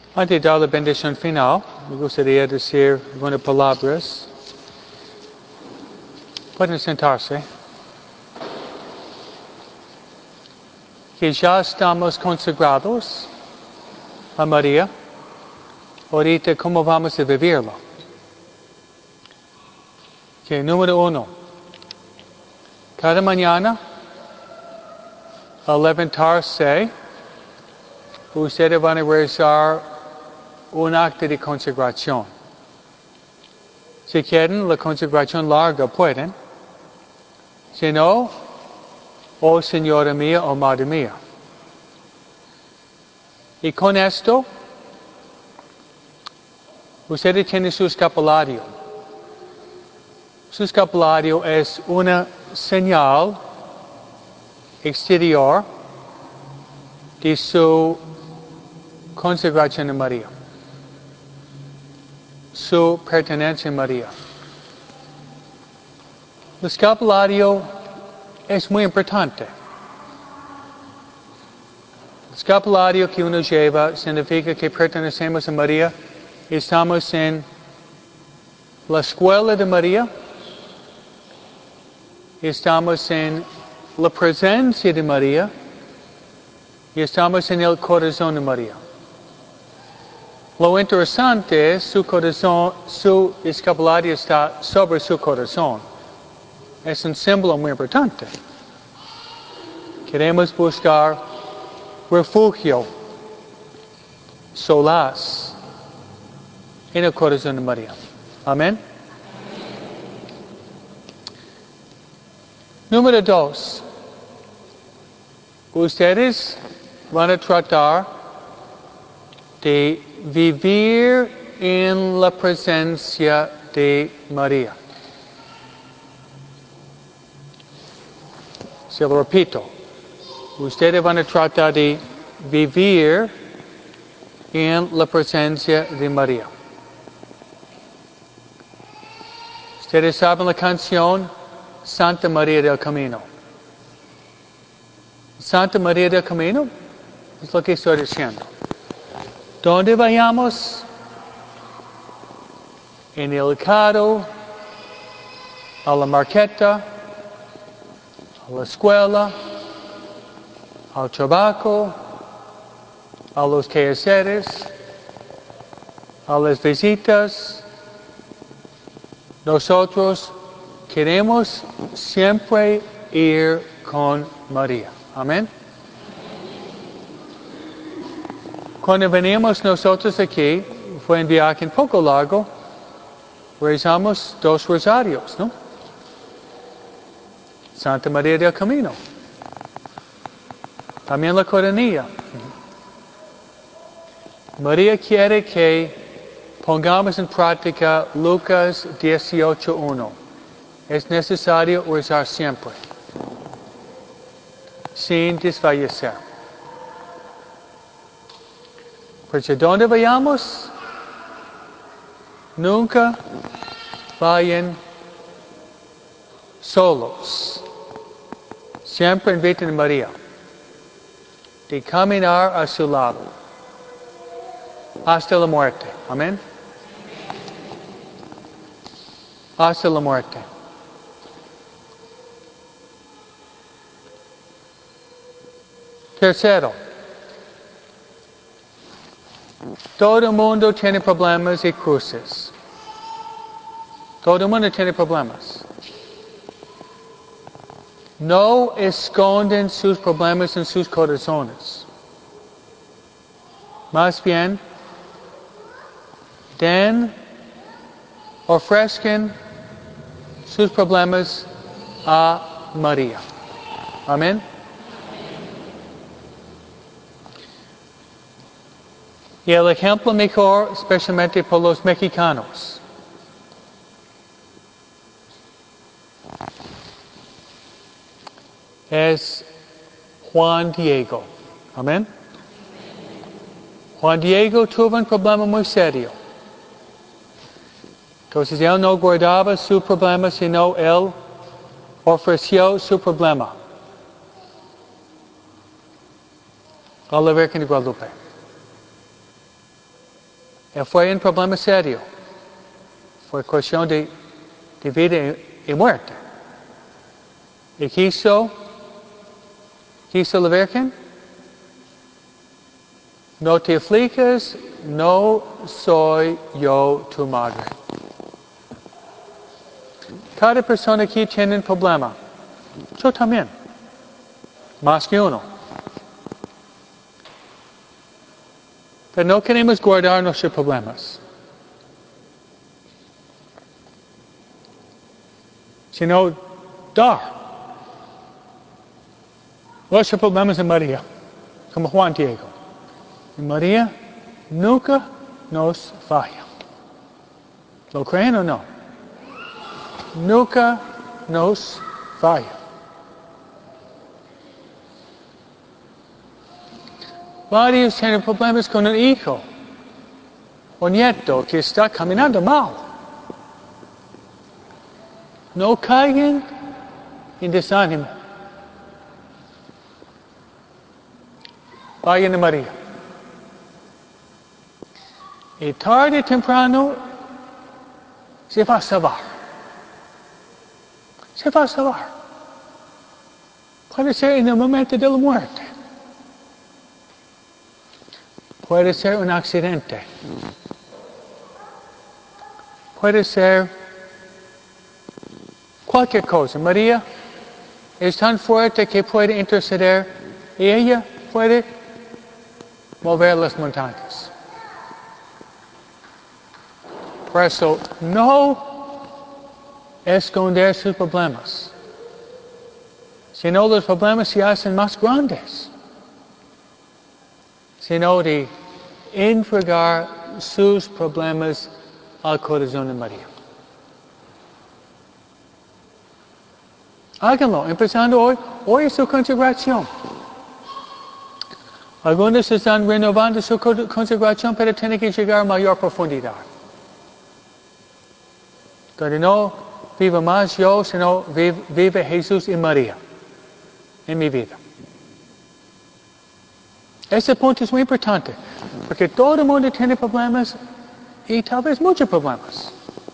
Antes de dar la bendición final, me gustaría decir algunas palabras. Pueden sentarse. Que ya estamos consagrados a María. Ahorita, ¿cómo vamos a vivirlo? Que número 1. Cada mañana, al levantarse, ustedes van a realizar un acto de consagración. Si quieren la consagración larga, pueden. Si no, oh Señora mía, oh Madre mía. Y con esto, ustedes tienen su escapulario. Su escapulario es una señal exterior de su consagración a María. Su pertenencia a María. El escapulario es muy importante. El escapulario que uno lleva significa que pertenecemos a María. Estamos en la escuela de María. Estamos en la presencia de María. Y estamos en el corazón de María. Lo interesante es su corazón, su escapulario está sobre su corazón. Es un símbolo muy importante. Queremos buscar refugio, solaz, en el corazón de María. Amén. Número 2. Ustedes van a tratar de vivir en la presencia de María. Se lo repito. Ustedes van a tratar de vivir en la presencia de María. Ustedes saben la canción Santa María del Camino. Santa María del Camino es lo que estoy diciendo. Donde vayamos, en el carro, a la marqueta, a la escuela, al trabajo, a los quehaceres, a las visitas, nosotros queremos siempre ir con María. Amén. Cuando venimos nosotros aquí, fue un viaje un poco largo, rezamos 2 rosarios, ¿no? Santa María del Camino. También la coronilla. María quiere que pongamos en práctica Lucas 18:1. Es necesario rezar siempre, sin desfallecer. Porque donde vayamos, nunca vayan solos. Siempre inviten a María de caminar a su lado hasta la muerte. Amén. Hasta la muerte. Tercero, todo el mundo tiene problemas y cruces. Todo el mundo tiene problemas. No esconden sus problemas en sus corazones. Más bien, ofrezcan sus problemas a María. Amén. Y el ejemplo mejor, especialmente por los mexicanos. Es Juan Diego. Amén. Juan Diego tuvo un problema muy serio. Entonces él no guardaba su problema, sino él ofreció su problema a la Virgen de Guadalupe. Fue un problema serio. Fue cuestión de vida y muerte. Y quiso la Virgen, no te aflijas, no soy yo tu madre. Cada persona aquí tiene un problema. Yo también. Más que uno. Pero no queremos guardar nuestros problemas. Sino dar. Nuestros problemas en María. Como Juan Diego. Y María nunca nos falla. ¿Lo creen o no? Nunca nos falla. Varios tienen problemas con un hijo o nieto que está caminando mal. No caigan en desánimo. Vayan a María. Y tarde o temprano se va a salvar. Se va a salvar. Puede ser en el momento de la muerte. Puede ser un accidente. Puede ser cualquier cosa. María es tan fuerte que puede interceder y ella puede mover las montañas. Por eso, no esconder sus problemas. Sino los problemas se hacen más grandes. Sino de entregar sus problemas al corazón de María. Háganlo, empezando hoy. Hoy es su consagración. Algunos están renovando su consagración, pero tienen que llegar a mayor profundidad. Donde no vive más yo, sino vive Jesús y María en mi vida. Ese punto es muy importante, porque todo el mundo tiene problemas y tal vez muchos problemas.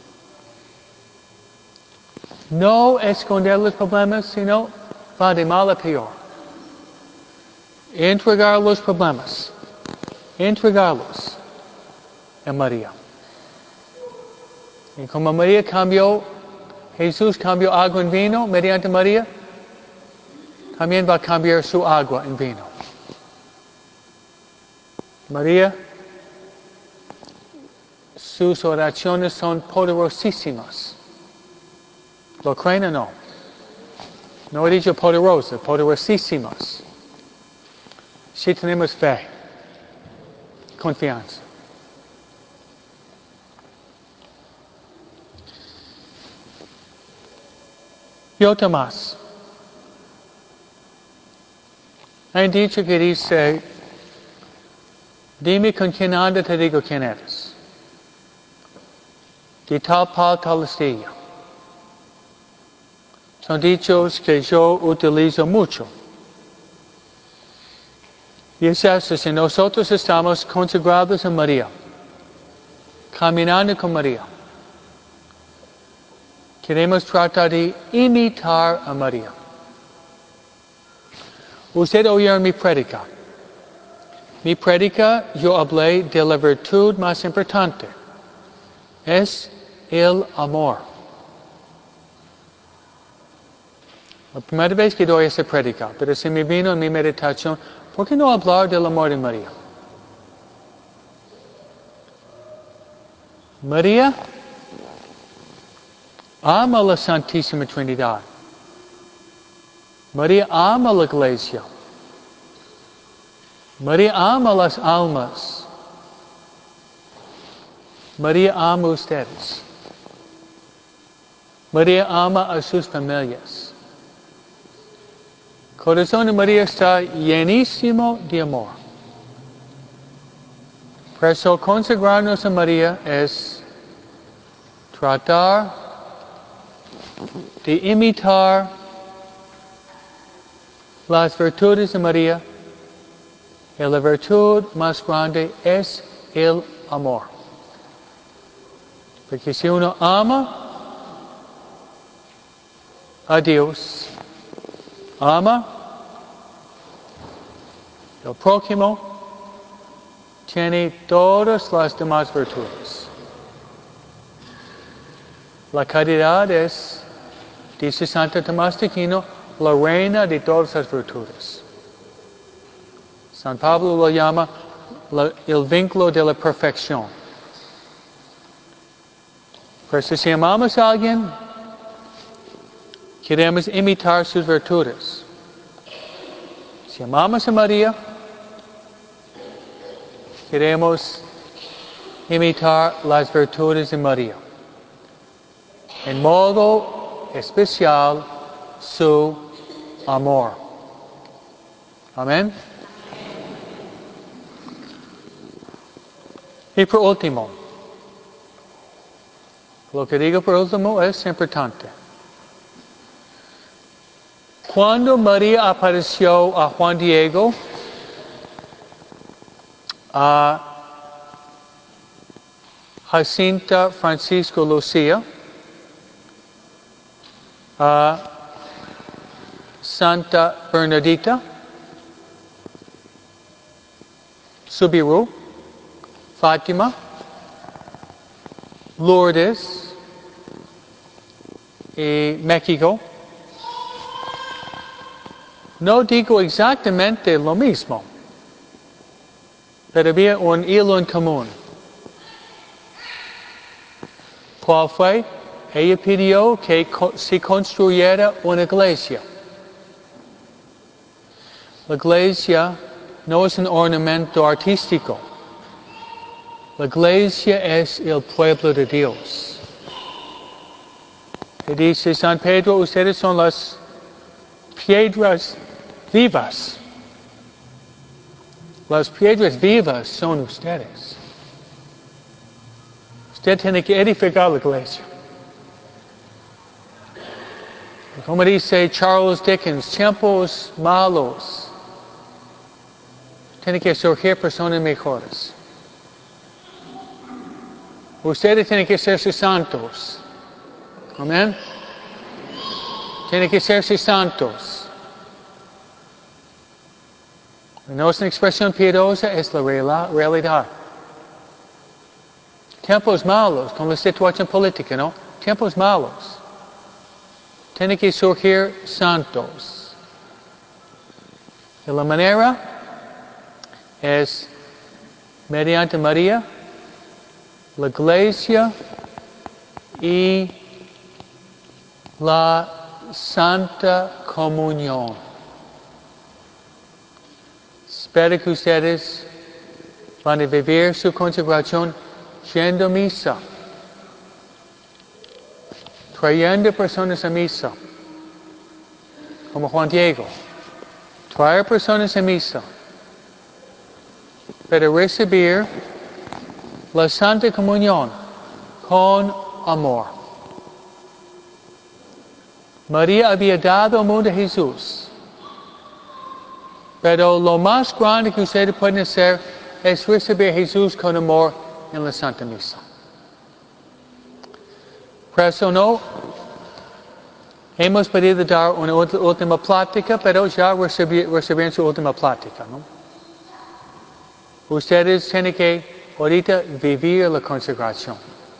No esconder los problemas, sino va de mal a peor. Entregar los problemas. Entregarlos a María. Y como María cambió, Jesús cambió agua en vino mediante María, también va a cambiar su agua en vino. María, sus oraciones son poderosísimas. ¿Lo creen o no? No he dicho poderosas, poderosísimas. Si tenemos fe, confianza. Y otra más. Hay un dicho que dice, dime con quién anda, te digo quién eres. De tal pal, tal astilla. Son dichos que yo utilizo mucho. Y es eso, si nosotros estamos consagrados a María, caminando con María, queremos tratar de imitar a María. Usted oyó mi prédica. Mi prédica yo hablé de la virtud más importante. Es el amor. La primera vez que doy esa prédica, pero se me vino en mi meditación, ¿por qué no hablar del amor de María? María ama la Santísima Trinidad. María ama la Iglesia. María ama las almas. María ama a ustedes. María ama a sus familias. El corazón de María está llenísimo de amor. Por eso consagrarnos a María es tratar de imitar las virtudes de María. Y la virtud más grande es el amor. Porque si uno ama a Dios, ama el prójimo, tiene todas las demás virtudes. La caridad es, dice Santo Tomás de Aquino, la reina de todas las virtudes. San Pablo lo llama el vínculo de la perfección. Pero si amamos a alguien, queremos imitar sus virtudes. Si amamos a María, queremos imitar las virtudes de María. En modo especial, su amor. Amén. Y por último, lo que digo por último es importante. Cuando María apareció a Juan Diego, a Jacinta Francisco Lucía, a Santa Bernadita, Subiru, Fátima, Lourdes y México. No digo exactamente lo mismo, pero había un hilo en común. ¿Cuál fue? Ella pidió que se construyera una iglesia. La iglesia no es un ornamento artístico. La iglesia es el pueblo de Dios. Y dice San Pedro, ustedes son las piedras vivas. Las piedras vivas son ustedes. Usted tiene que edificar la iglesia. Como dice Charles Dickens, tiempos malos. Tienen que surgir personas mejores. Ustedes tienen que serse santos. Amén. Tienen que serse santos. No es una expresión piadosa, es la realidad. Tiempos malos, como la situación política, ¿no? Tiempos malos. Tienen que surgir santos. Y la manera es mediante María, la iglesia y la Santa Comunión. Espero que ustedes van a vivir su consagración yendo a misa, trayendo personas a misa, como Juan Diego. Traer personas a misa para recibir la Santa Comunión con amor. María había dado al mundo a Jesús, pero lo más grande que ustedes pueden hacer es recibir a Jesús con amor en la Santa Misa. Por eso no hemos pedido dar una última plática, pero ya recibieron su última plática, ¿no? Ustedes tienen que ahorita vivir la consagración.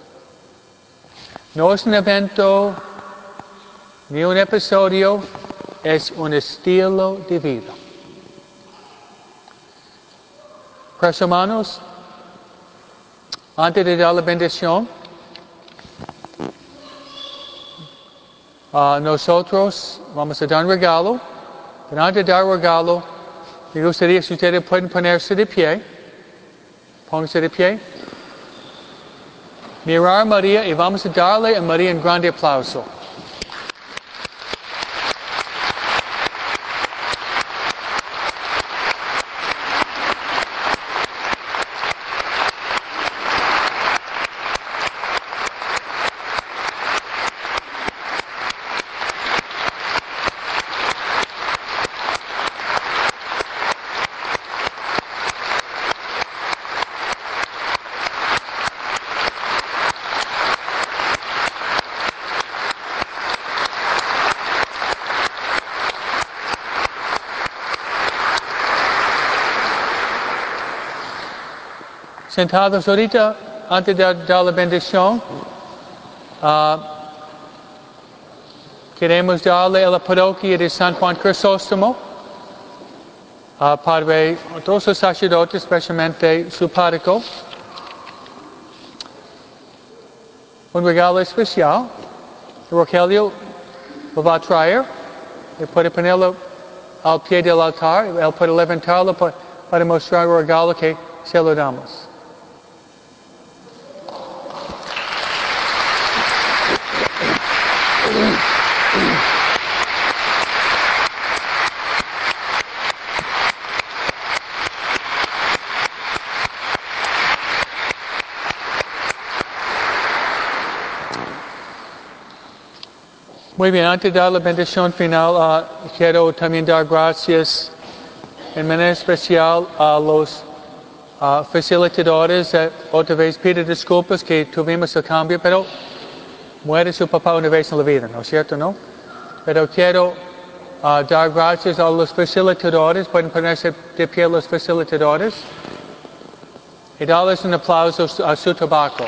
No es un evento ni un episodio, es un estilo de vida. Pues hermanos, antes de dar la bendición, nosotros vamos a dar un regalo. Pero antes de dar el regalo, me gustaría si ustedes pueden ponerse de pie. Pónganse de pie. Mirar a María y vamos a darle a María un grande aplauso. Sentados ahorita, antes de dar la bendición, queremos darle a la parroquia de San Juan Crisóstomo, Padre, todos los sacerdotes, especialmente su párroco, un regalo especial. Rogelio lo va a traer y puede ponerlo al pie del altar. Él puede levantarlo para mostrar el regalo que se lo damos. Muy bien, antes de dar la bendición final, quiero también dar gracias en manera especial a los facilitadores. Otra vez pido disculpas que tuvimos el cambio, pero muere su papá una vez en la vida, ¿no es cierto, no? Pero quiero dar gracias a los facilitadores, pueden ponerse de pie los facilitadores, y darles un aplauso a su trabajo.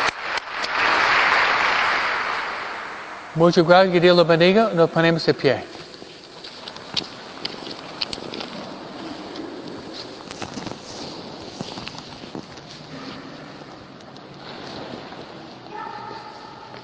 Muchas gracias, que Dios lo bendiga, nos ponemos de pie.